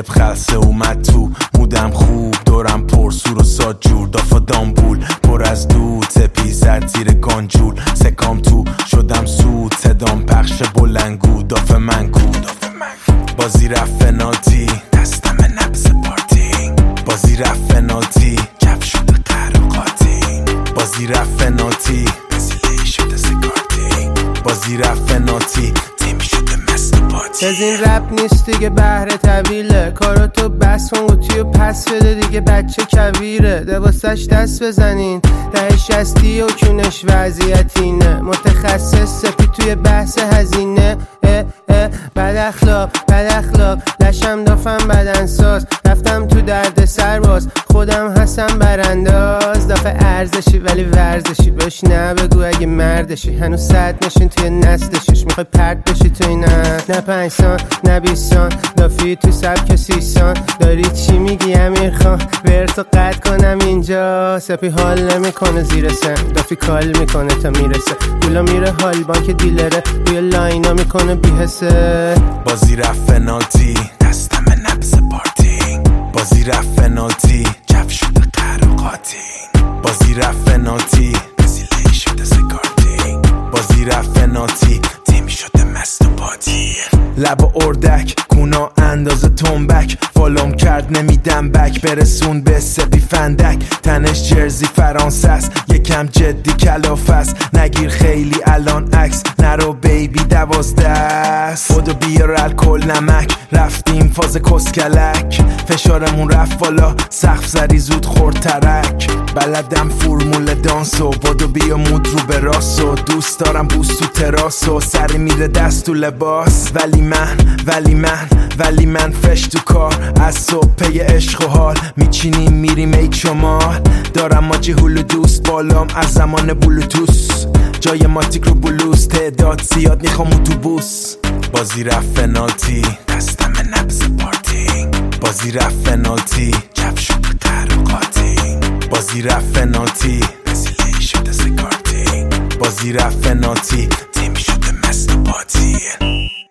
سپ خلصه اومد تو مودم خوب دورم پر سور و ساد جور دافا دامبول پر از دود سپی زد زیر گانجول سکام تو شدم سود صدام پخش بلنگو داف من کود بازی رفت فنالتی دستم نبز پارتی بازی رفت فنالتی جف شده قرقاتی بازی رفت فنالتی بزیلی شده سکارتی بازی رفت فنالتی تیم شده مست پاتی از این رپ نیست دیگه بهر طویله کارو تو بس کن قوطی و پس بده دیگه بچه کویره دوستش دست بزنین ته شستی و کونش وضعیتینه متخصص سپی توی بحث هزینه بد اخلاق لشم دافم بدنساز رفتم تو درد سرباز خودم هستم برانداز دافه ارزشی ولی ورزشی بهش نبگو اگه مردشی هنوز 100 نشین توی نسلشش میخوای پرت بشی توی نه 5 سان نه 20 سان دافی تو سبک 30 سان داری چی میگی امیر خان ورتو قد کنم اینجا سپی حال نمیکنه زیر سن دافی کال میکنه تا میرسه گولا میره حال بانک دیلره روی لاینا میکنه بیهسه بازی رفت فنالتی دستم نبز پارتی بازی رفت فنالتی جف شده قرقاتی بازی رفت فنالتی بزیلی شده سکارتی بازی رفت فنالتی تیم شده مست و پاتی لب اردک کونا اندازه تنبک فالوم کرد نمیدم بک برسون به سپی فندک تنش جرزی فرانسه است یکم جدی کلاف است نگیر خیلی الان عکس نرو بیبی 12 است خودو بیار الکل نمک رفتیم فاز کسکلک فشارمون رفت بالا سقف زری زود خورد ترک بلدم فرمول دانسو بادو بیا مود رو به راسو دوست دارم بوست تو تراسو سری میره دست تو لباس ولی من فش تو کار از صبح پی عشق و حال میچینیم میریم ایک شمال دارم ماجی هلو دوست بالام از زمان بلوتوس جای ماتیک رو بلوز تعداد زیاد میخوام اتوبوس بازی رفت فنالتی دستم نبز پارتی بازی رفت فنالتی جف شده قرقاتی بازی رفت فنالتی بزیلی شده سکارتی بازی رفت فنالتی تیم شده مست و پاتی